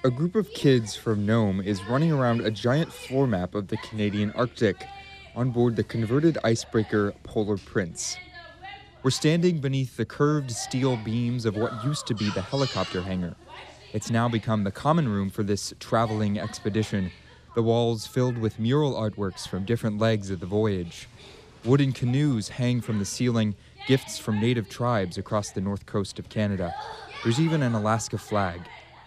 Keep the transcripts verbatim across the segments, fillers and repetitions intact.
A group of kids from Nome is running around a giant floor map of the Canadian Arctic on board the converted icebreaker Polar Prince. We're standing beneath the curved steel beams of what used to be the helicopter hangar. It's now become the common room for this traveling expedition, the walls filled with mural artworks from different legs of the voyage. Wooden canoes hang from the ceiling, gifts from native tribes across the north coast of Canada. There's even an Alaska flag.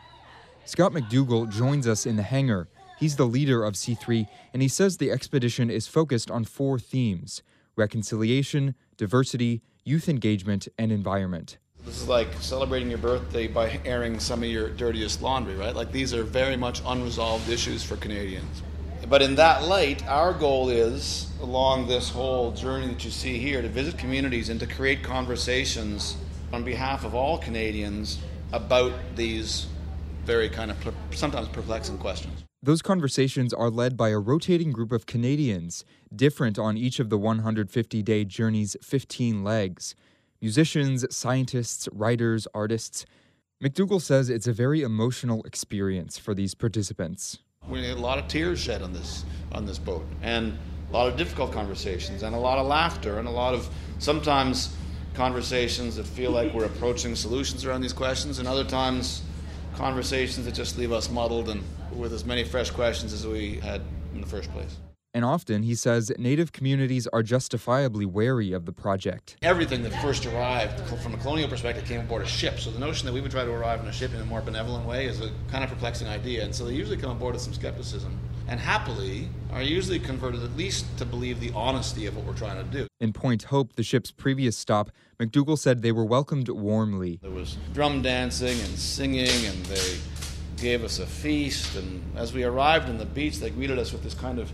Scott McDougall joins us in the hangar. He's the leader of C three, and he says the expedition is focused on four themes: reconciliation, diversity, youth engagement, and environment. This is like celebrating your birthday by airing some of your dirtiest laundry, right? Like, these are very much unresolved issues for Canadians. But in that light, our goal is, along this whole journey that you see here, to visit communities and to create conversations on behalf of all Canadians about these very kind of per- sometimes perplexing questions. Those conversations are led by a rotating group of Canadians, different on each of the one hundred fifty day journey's fifteen legs. Musicians, scientists, writers, artists. McDougall says it's a very emotional experience for these participants. We had a lot of tears shed on this on this boat, and a lot of difficult conversations, and a lot of laughter, and a lot of sometimes conversations that feel like we're approaching solutions around these questions, and other times conversations that just leave us muddled and with as many fresh questions as we had in the first place. And often, he says, Native communities are justifiably wary of the project. Everything that first arrived from a colonial perspective came aboard a ship, so the notion that we would try to arrive on a ship in a more benevolent way is a kind of perplexing idea, and so they usually come aboard with some skepticism, and happily are usually converted at least to believe the honesty of what we're trying to do. In Point Hope, the ship's previous stop, McDougall said they were welcomed warmly. There was drum dancing and singing, and they gave us a feast, and as we arrived on the beach, they greeted us with this kind of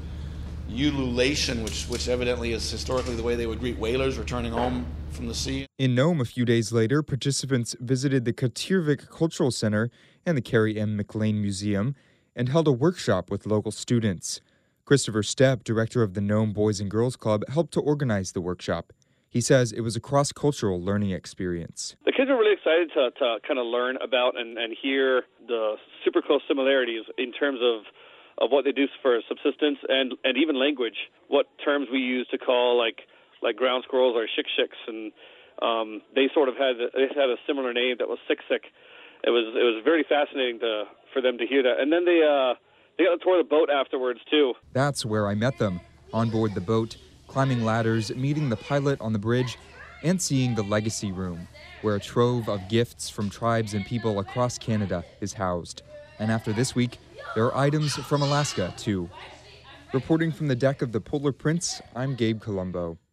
ululation, which which evidently is historically the way they would greet whalers returning home from the sea. In Nome, a few days later, participants visited the Katirvik Cultural Center and the Carrie M. McLean Museum and held a workshop with local students. Christopher Stepp, director of the Nome Boys and Girls Club, helped to organize the workshop. He says it was a cross-cultural learning experience. The kids were really excited to, to kind of learn about and, and hear the super close similarities in terms of of what they do for subsistence and, and even language, what terms we use to call like like ground squirrels or shikshiks, and um, they sort of had they had a similar name that was siksik. It was it was very fascinating to for them to hear that, and then they uh, they got to tour the boat afterwards too. That's where I met them, on board the boat, climbing ladders, meeting the pilot on the bridge, and seeing the Legacy Room, where a trove of gifts from tribes and people across Canada is housed. And after this week, there are items from Alaska, too. Reporting from the deck of the Polar Prince, I'm Gabe Colombo.